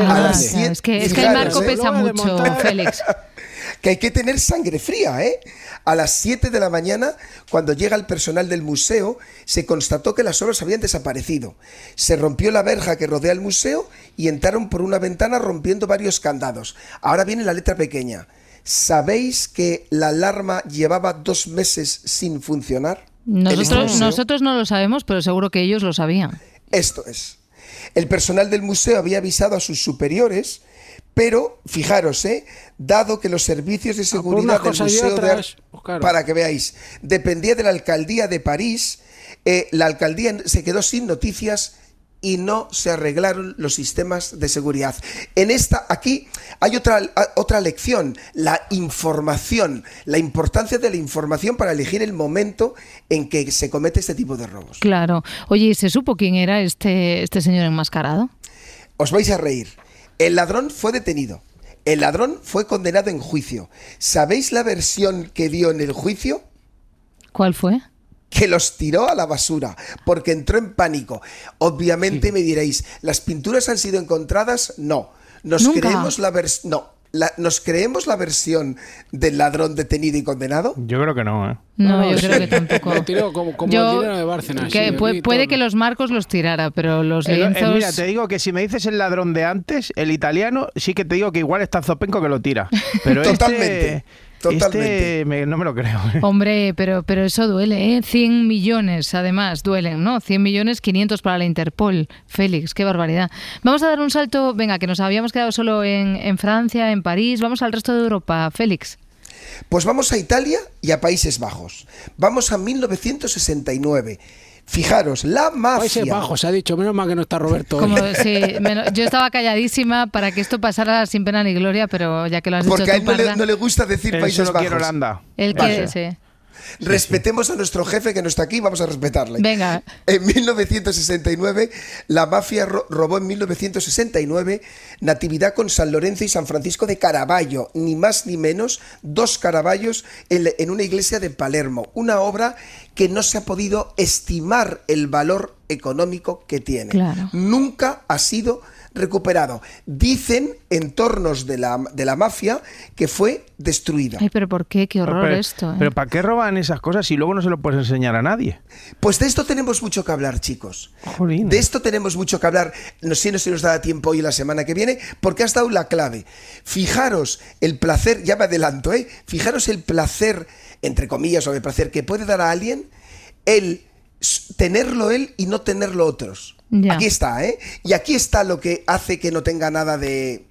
Es que el marco pesa mucho, Félix. Que hay que tener sangre fría, A las 7 de la mañana, cuando llega el personal del museo, se constató que las obras habían desaparecido. Se rompió la verja que rodea el museo y entraron por una ventana rompiendo varios candados. Ahora viene la letra pequeña. ¿Sabéis que la alarma llevaba 2 meses sin funcionar? Nosotros no lo sabemos, pero seguro que ellos lo sabían. Esto es. El personal del museo había avisado a sus superiores, pero fijaros, dado que los servicios de seguridad del museo para que veáis, dependía de la alcaldía de París, la alcaldía se quedó sin noticias y no se arreglaron los sistemas de seguridad. Aquí hay otra lección, la información, la importancia de la información para elegir el momento en que se comete este tipo de robos. Claro. Oye, ¿y se supo quién era este señor enmascarado? Os vais a reír. El ladrón fue detenido. El ladrón fue condenado en juicio. ¿Sabéis la versión que dio en el juicio? ¿Cuál fue? Que los tiró a la basura, porque entró en pánico. Obviamente me diréis, ¿las pinturas han sido encontradas? No. ¿Nos creemos la versión? No. ¿Nos creemos la versión del ladrón detenido y condenado? Yo creo que no, No, yo creo que tampoco. Lo tiró como el dinero de Bárcenas. Puede que los marcos los tirara, pero los lienzos... Mira, te digo que si me dices el ladrón de antes, el italiano, sí que te digo que igual está Zopenco que lo tira. Pero Totalmente. No me lo creo. Hombre, pero eso duele, 100 millones además duelen, ¿no? 100 millones, 500 para la Interpol. Félix, qué barbaridad. Vamos a dar un salto, venga, que nos habíamos quedado solo en Francia, en París. Vamos al resto de Europa, Félix. Pues vamos a Italia y a Países Bajos. Vamos a 1969. Fijaros, la mafia... Países Bajos, ha dicho, menos mal que no está Roberto. Yo estaba calladísima para que esto pasara sin pena ni gloria, pero ya que lo has dicho tú, porque a él no le gusta decir Países Bajos. Quiere Holanda. Él quiere, sí. Respetemos a nuestro jefe que no está aquí, vamos a respetarle. Venga. En 1969, la mafia robó en 1969 Natividad con San Lorenzo y San Francisco de Caravaggio, ni más ni menos, 2 Caravaggios en una iglesia de Palermo, una obra que no se ha podido estimar el valor económico que tiene. Claro. Nunca ha sido recuperado. Dicen entornos de la mafia que fue destruida. Ay, pero ¿por qué? Qué horror esto. Pero ¿para qué roban esas cosas si luego no se lo puedes enseñar a nadie? Pues de esto tenemos mucho que hablar, chicos. Jolín. De esto tenemos mucho que hablar. No sé si se nos da tiempo hoy y la semana que viene, porque has dado la clave. Fijaros el placer, ya me adelanto, fijaros el placer, entre comillas, o el placer que puede dar a alguien el tenerlo él y no tenerlo otros. Ya. Aquí está, y aquí está lo que hace que no tenga nada de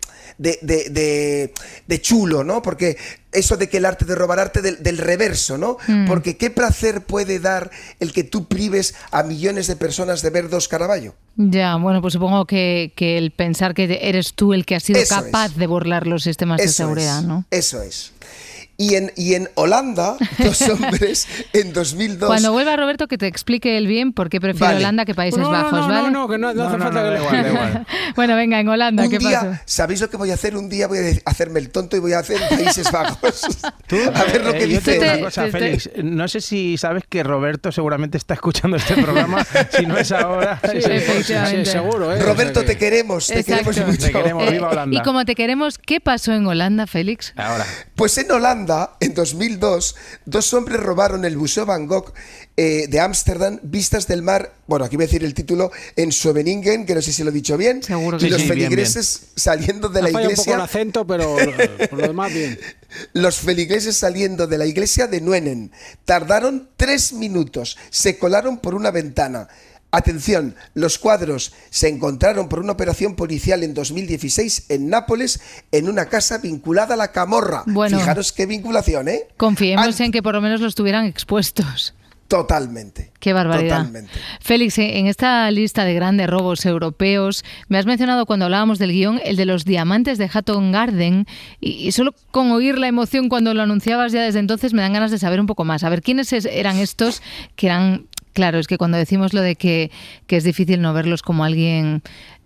chulo, ¿no? Porque eso de que el arte de robar arte del reverso, ¿no? Porque qué placer puede dar el que tú prives a millones de personas de ver 2 Caravaggio. Ya, bueno, pues supongo que el pensar que eres tú el que ha sido capaz de burlar los sistemas de seguridad, ¿no? Eso es. Y en Holanda, 2 hombres en 2002... Cuando vuelva Roberto, que te explique él bien por qué prefiere Holanda que Países Bajos, ¿vale? No, hace falta que le igual. Bueno, venga, en Holanda, ¿qué pasó? ¿Sabéis lo que voy a hacer? Un día voy a hacerme el tonto y voy a hacer Países Bajos. A ver lo que dice. Yo te digo una cosa, Félix. No sé si sabes que Roberto seguramente está escuchando este programa, si no es ahora. Sí, seguro. Roberto, te queremos mucho. Te queremos, viva Holanda. Y como te queremos, ¿qué pasó en Holanda, Félix? Ahora. Pues en Holanda, en 2002, 2 hombres robaron el Museo Van Gogh de Ámsterdam, vistas del mar, bueno, aquí voy a decir el título, en Scheveningen, que no sé si lo he dicho bien. Seguro que y los feligreses saliendo de la iglesia... un poco el acento, pero por lo demás bien. Los feligreses saliendo de la iglesia de Nuenen tardaron 3 minutos, se colaron por una ventana. Atención, los cuadros se encontraron por una operación policial en 2016 en Nápoles, en una casa vinculada a la camorra. Bueno, fijaros qué vinculación, ¿eh? Confiemos en que por lo menos los tuvieran expuestos. Totalmente. Qué barbaridad. Totalmente. Félix, en esta lista de grandes robos europeos, me has mencionado cuando hablábamos del guión el de los diamantes de Hatton Garden, y solo con oír la emoción cuando lo anunciabas ya desde entonces me dan ganas de saber un poco más. A ver, ¿quiénes eran estos que eran... Claro, es que cuando decimos lo de que es difícil no verlos como alguien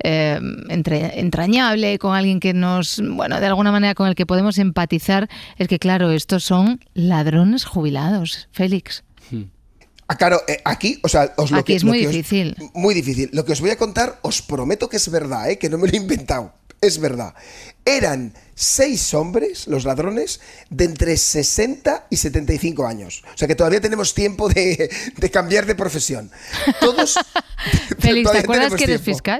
entrañable, con alguien que nos, bueno, de alguna manera con el que podemos empatizar, es que claro, estos son ladrones jubilados, Félix. Claro, aquí, o sea, aquí es muy difícil. Muy difícil. Lo que os voy a contar, os prometo que es verdad, que no me lo he inventado. Es verdad. Eran 6 hombres, los ladrones, de entre 60 y 75 años. O sea que todavía tenemos tiempo de cambiar de profesión. Todos. Félix, ¿te acuerdas que eres fiscal?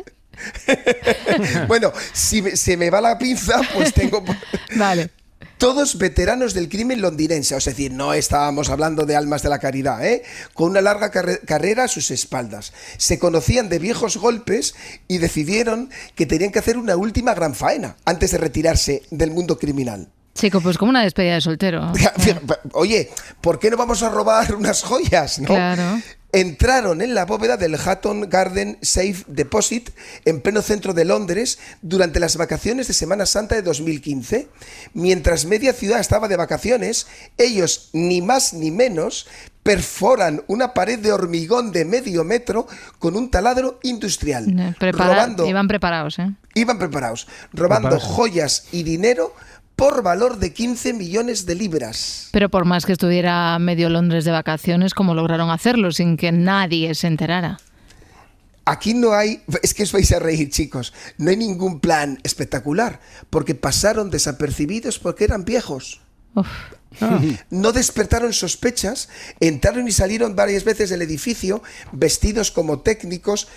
Bueno, si se me va la pinza, pues tengo... Vale. Todos veteranos del crimen londinense, es decir, no estábamos hablando de almas de la caridad, con una larga carrera a sus espaldas. Se conocían de viejos golpes y decidieron que tenían que hacer una última gran faena antes de retirarse del mundo criminal. Chico, pues como una despedida de soltero. Oye, ¿por qué no vamos a robar unas joyas, no? Claro. Entraron en la bóveda del Hatton Garden Safe Deposit en pleno centro de Londres durante las vacaciones de Semana Santa de 2015. Mientras media ciudad estaba de vacaciones, ellos, ni más ni menos, perforan una pared de hormigón de medio metro con un taladro industrial. Iban preparados, Iban preparados, robando joyas y dinero por valor de 15 millones de libras. Pero por más que estuviera medio Londres de vacaciones, ¿cómo lograron hacerlo sin que nadie se enterara? Aquí no hay, es que os vais a reír, chicos, no hay ningún plan espectacular, porque pasaron desapercibidos porque eran viejos. No despertaron sospechas, entraron y salieron varias veces del edificio vestidos como técnicos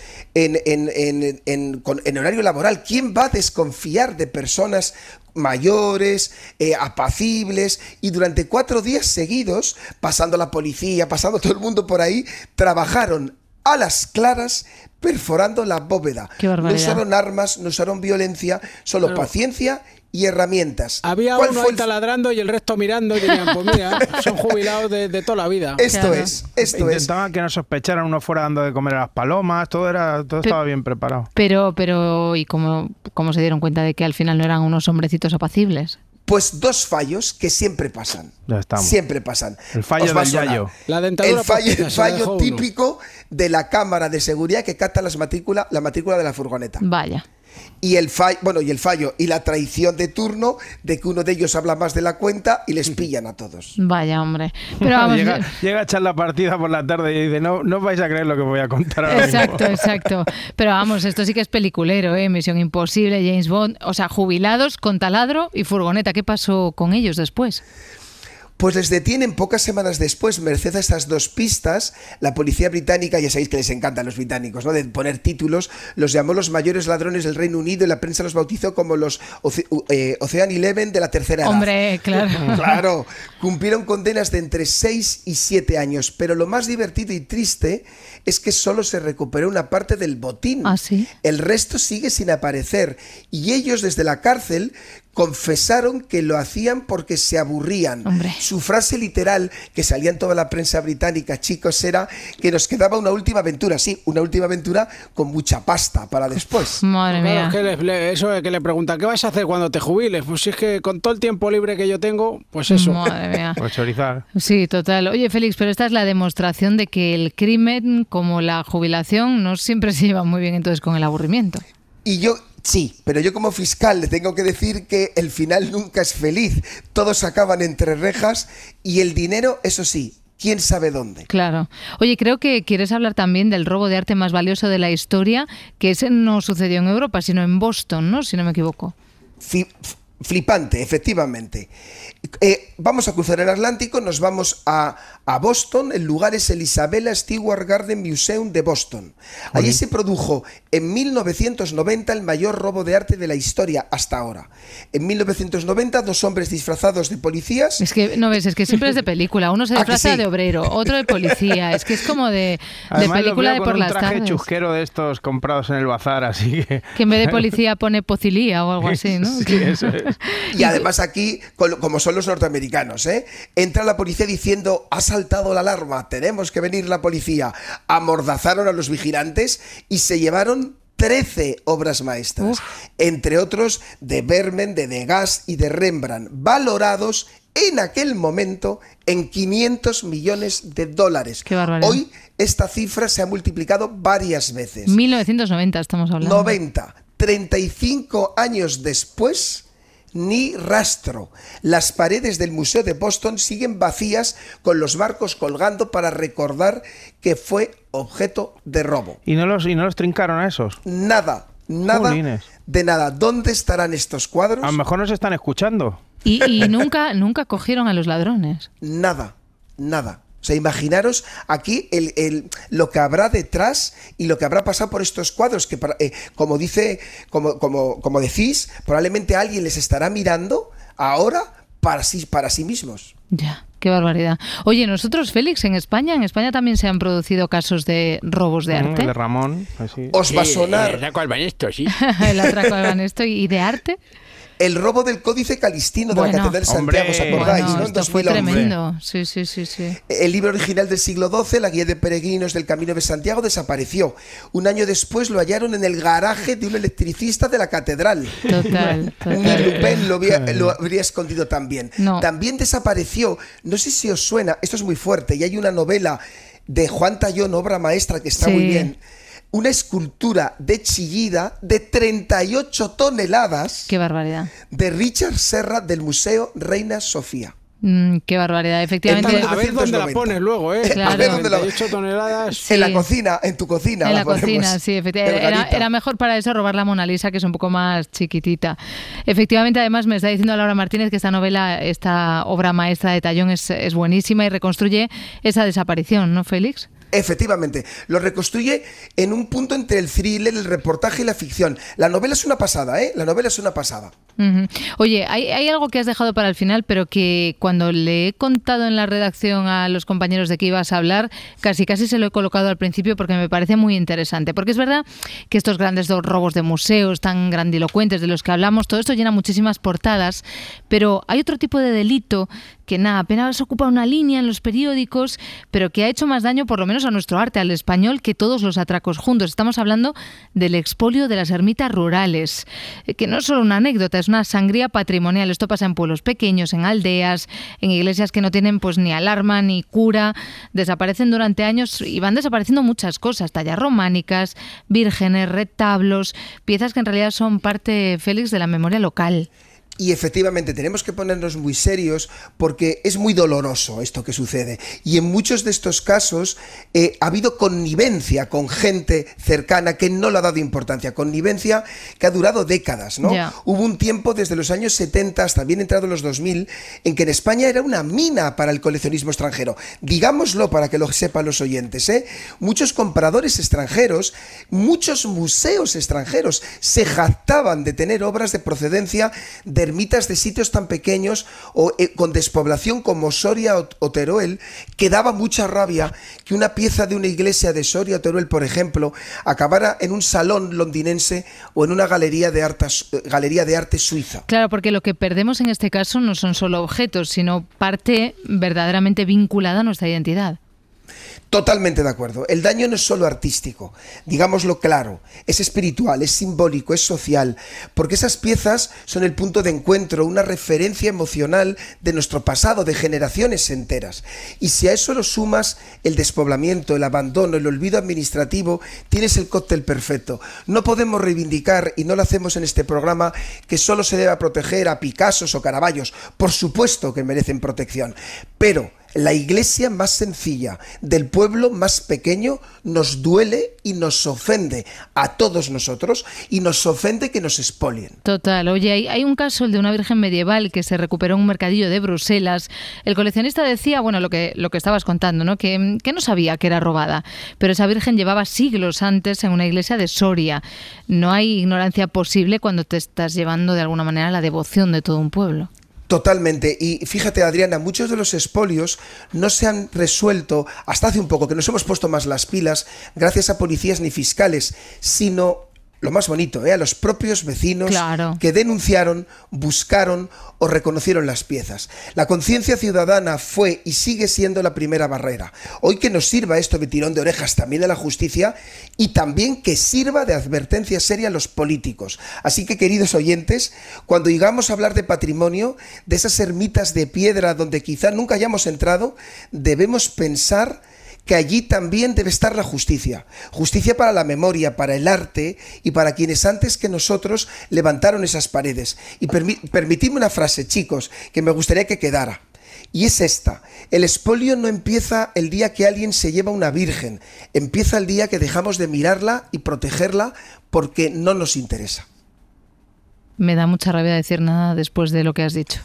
en horario laboral. ¿Quién va a desconfiar de personas mayores, apacibles? Y durante 4 días seguidos, pasando la policía, pasando todo el mundo por ahí, trabajaron a las claras perforando la bóveda. No usaron armas, no usaron violencia, solo paciencia y herramientas. Había uno ahí taladrando y el resto mirando y dirían, pues mira, son jubilados de toda la vida. Esto es. Intentaban que no sospecharan, uno fuera dando de comer a las palomas, todo estaba bien preparado. Pero ¿y cómo se dieron cuenta de que al final no eran unos hombrecitos apacibles? Pues 2 fallos que siempre pasan. Siempre pasan. El fallo del yayo. La dentadura el fallo típico de la cámara de seguridad que capta la matrícula de la furgoneta. Vaya. Y el fallo y la traición de turno de que uno de ellos habla más de la cuenta y les pillan a todos. Vaya, hombre. Pero vamos, llega a echar la partida por la tarde y dice, no vais a creer lo que voy a contar ahora mismo. Exacto. Pero vamos, esto sí que es peliculero, Misión Imposible, James Bond, o sea, jubilados con taladro y furgoneta. ¿Qué pasó con ellos después? Pues les detienen pocas semanas después, merced a estas 2 pistas. La policía británica, ya sabéis que les encantan los británicos, ¿no?, de poner títulos, los llamó los mayores ladrones del Reino Unido y la prensa los bautizó como los Ocean Eleven de la tercera edad. Hombre, claro. Claro, cumplieron condenas de entre 6 y 7 años, pero lo más divertido y triste es que solo se recuperó una parte del botín. ¿Ah, sí? El resto sigue sin aparecer y ellos desde la cárcel confesaron que lo hacían porque se aburrían. Hombre. Su frase literal, que salía en toda la prensa británica, chicos, era que nos quedaba una última aventura. Sí, una última aventura con mucha pasta para después. Madre mía. Eso de que le preguntan, ¿qué vas a hacer cuando te jubiles? Pues si es que con todo el tiempo libre que yo tengo, pues eso. Madre mía. Pues chorizar. Sí, total. Oye, Félix, pero esta es la demostración de que el crimen, como la jubilación, no siempre se lleva muy bien entonces con el aburrimiento. Sí, pero yo como fiscal le tengo que decir que el final nunca es feliz. Todos acaban entre rejas y el dinero, eso sí, quién sabe dónde. Claro. Oye, creo que quieres hablar también del robo de arte más valioso de la historia, que ese no sucedió en Europa, sino en Boston, ¿no?, si no me equivoco. Flipante, efectivamente. Vamos a cruzar el Atlántico, nos vamos a Boston. El lugar es el Isabella Stewart Gardner Museum de Boston. Allí se produjo en 1990 el mayor robo de arte de la historia hasta ahora. En 1990, 2 hombres disfrazados de policías... Es que, no ves, es que siempre es de película. Uno se disfraza de obrero, otro de policía. Es que es como de película de por las tardes. Además, lo veo con un traje chusquero de estos comprados en el bazar, así que... Que en vez de policía pone pocilía o algo así, ¿no? Sí, eso es. Y además aquí, como son los norteamericanos, entra la policía diciendo: ha saltado la alarma, tenemos que venir la policía. Amordazaron a los vigilantes y se llevaron 13 obras maestras, entre otros de Vermeer, de Degas y de Rembrandt, valorados en aquel momento en $500 millones. Qué barbaridad. Hoy esta cifra se ha multiplicado varias veces. 1990 estamos hablando. 90, 35 años después, ni rastro. Las paredes del Museo de Boston siguen vacías, con los marcos colgando para recordar que fue objeto de robo. ¿Y no los trincaron a esos? Nada Jolines. de nada. ¿Dónde estarán estos cuadros? A lo mejor nos están escuchando. Y nunca cogieron a los ladrones. Nada. O sea, imaginaros aquí lo que habrá detrás y lo que habrá pasado por estos cuadros, que como decís, probablemente alguien les estará mirando ahora para sí mismos. Ya, qué barbaridad. Oye, nosotros, Félix, en España también se han producido casos de robos de arte. El de Ramón, así. Os va a sonar. El atraco al Banesto, sí. El atraco al Banesto. ¿Y de arte? El robo del Códice Calistino de la Catedral de Santiago, ¿os acordáis? Bueno, ¿no? Esto fue tremendo. Sí. El libro original del siglo XII, la guía de peregrinos del Camino de Santiago, desapareció. Un año después lo hallaron en el garaje de un electricista de la catedral. Total. Ni Lupin lo habría escondido también. No. También desapareció, no sé si os suena, esto es muy fuerte, y hay una novela de Juan Tallón, obra maestra, que está muy bien. Una escultura de Chillida de 38 toneladas. ¡Qué barbaridad! De Richard Serra del Museo Reina Sofía. ¡Qué barbaridad! Efectivamente. A ver dónde la pones luego, ¿eh? Claro. A ver dónde 38 toneladas. Sí. En la cocina, en tu cocina. En la ponemos. cocina, sí, efectivamente. Era mejor para eso robar la Mona Lisa, que es un poco más chiquitita. Efectivamente, además, me está diciendo Laura Martínez que esta obra maestra de Tallón es buenísima y reconstruye esa desaparición, ¿no, Félix? Efectivamente, lo reconstruye en un punto entre el thriller, el reportaje y la ficción. La novela es una pasada, ¿eh? La novela es una pasada. Oye, hay algo que has dejado para el final, pero que cuando le he contado en la redacción a los compañeros de que ibas a hablar, casi se lo he colocado al principio porque me parece muy interesante. Porque es verdad que estos grandes robos de museos tan grandilocuentes de los que hablamos, todo esto llena muchísimas portadas, pero hay otro tipo de delito que apenas ocupa una línea en los periódicos, pero que ha hecho más daño, por lo menos a nuestro arte, al español, que todos los atracos juntos. Estamos hablando del expolio de las ermitas rurales, que no es solo una anécdota, es una sangría patrimonial. Esto pasa en pueblos pequeños, en aldeas, en iglesias que no tienen pues ni alarma ni cura. Desaparecen durante años y van desapareciendo muchas cosas, tallas románicas, vírgenes, retablos, piezas que en realidad son parte, Félix, de la memoria local. Y efectivamente tenemos que ponernos muy serios porque es muy doloroso esto que sucede. Y en muchos de estos casos ha habido connivencia con gente cercana que no le ha dado importancia. Connivencia que ha durado décadas, ¿no? Yeah. Hubo un tiempo desde los años 70 hasta bien entrado los 2000 en que en España era una mina para el coleccionismo extranjero. Digámoslo para que lo sepan los oyentes, ¿eh? Muchos compradores extranjeros, muchos museos extranjeros se jactaban de tener obras de procedencia de ermitas de sitios tan pequeños o con despoblación como Soria o Teruel, que daba mucha rabia que una pieza de una iglesia de Soria o Teruel, por ejemplo, acabara en un salón londinense o en una galería de arte suiza. Claro, porque lo que perdemos en este caso no son solo objetos, sino parte verdaderamente vinculada a nuestra identidad. Totalmente de acuerdo. El daño no es solo artístico, digámoslo claro, es espiritual, es simbólico, es social, porque esas piezas son el punto de encuentro, una referencia emocional de nuestro pasado, de generaciones enteras. Y si a eso lo sumas el despoblamiento, el abandono, el olvido administrativo, tienes el cóctel perfecto. No podemos reivindicar, y no lo hacemos en este programa, que solo se deba proteger a Picassos o Caravallos. Por supuesto que merecen protección, pero La iglesia más sencilla del pueblo más pequeño nos duele y nos ofende a todos nosotros y nos ofende que nos expolien. Total. Oye, hay un caso, el de una virgen medieval que se recuperó en un mercadillo de Bruselas. El coleccionista decía, bueno, lo que estabas contando, ¿no? Que no sabía que era robada, pero esa virgen llevaba siglos antes en una iglesia de Soria. No hay ignorancia posible cuando te estás llevando de alguna manera la devoción de todo un pueblo. Totalmente. Y fíjate, Adriana, muchos de los expolios no se han resuelto hasta hace un poco, que nos hemos puesto más las pilas, gracias a policías ni fiscales, sino, lo más bonito, a los propios vecinos que denunciaron, buscaron o reconocieron las piezas. La conciencia ciudadana fue y sigue siendo la primera barrera. Hoy que nos sirva esto de tirón de orejas también a la justicia y también que sirva de advertencia seria a los políticos. Así que, queridos oyentes, cuando llegamos a hablar de patrimonio, de esas ermitas de piedra donde quizá nunca hayamos entrado, debemos pensar que allí también debe estar la justicia. Justicia para la memoria, para el arte y para quienes antes que nosotros levantaron esas paredes. Y permitidme una frase, chicos, que me gustaría que quedara. Y es esta: el expolio no empieza el día que alguien se lleva una virgen, empieza el día que dejamos de mirarla y protegerla porque no nos interesa. Me da mucha rabia decir nada después de lo que has dicho.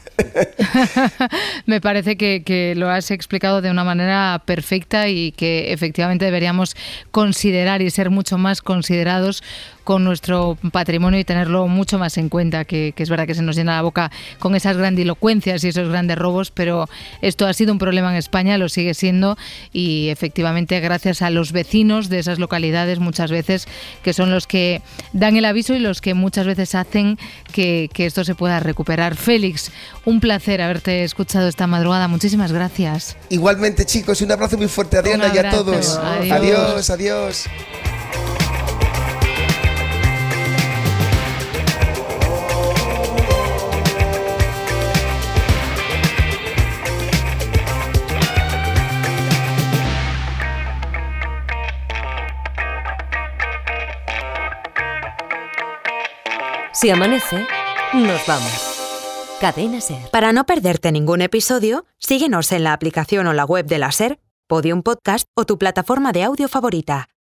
Me parece que lo has explicado de una manera perfecta y que efectivamente deberíamos considerar y ser mucho más considerados con nuestro patrimonio y tenerlo mucho más en cuenta, que es verdad que se nos llena la boca con esas grandilocuencias y esos grandes robos, pero esto ha sido un problema en España, lo sigue siendo, y efectivamente gracias a los vecinos de esas localidades muchas veces, que son los que dan el aviso y los que muchas veces hacen que esto se pueda recuperar. Félix, un placer haberte escuchado esta madrugada, muchísimas gracias. Igualmente, chicos, un abrazo muy fuerte a Adriana y a todos. Adiós, adiós. Si amanece, nos vamos. Cadena SER. Para no perderte ningún episodio, síguenos en la aplicación o la web de la SER, Podium Podcast o tu plataforma de audio favorita.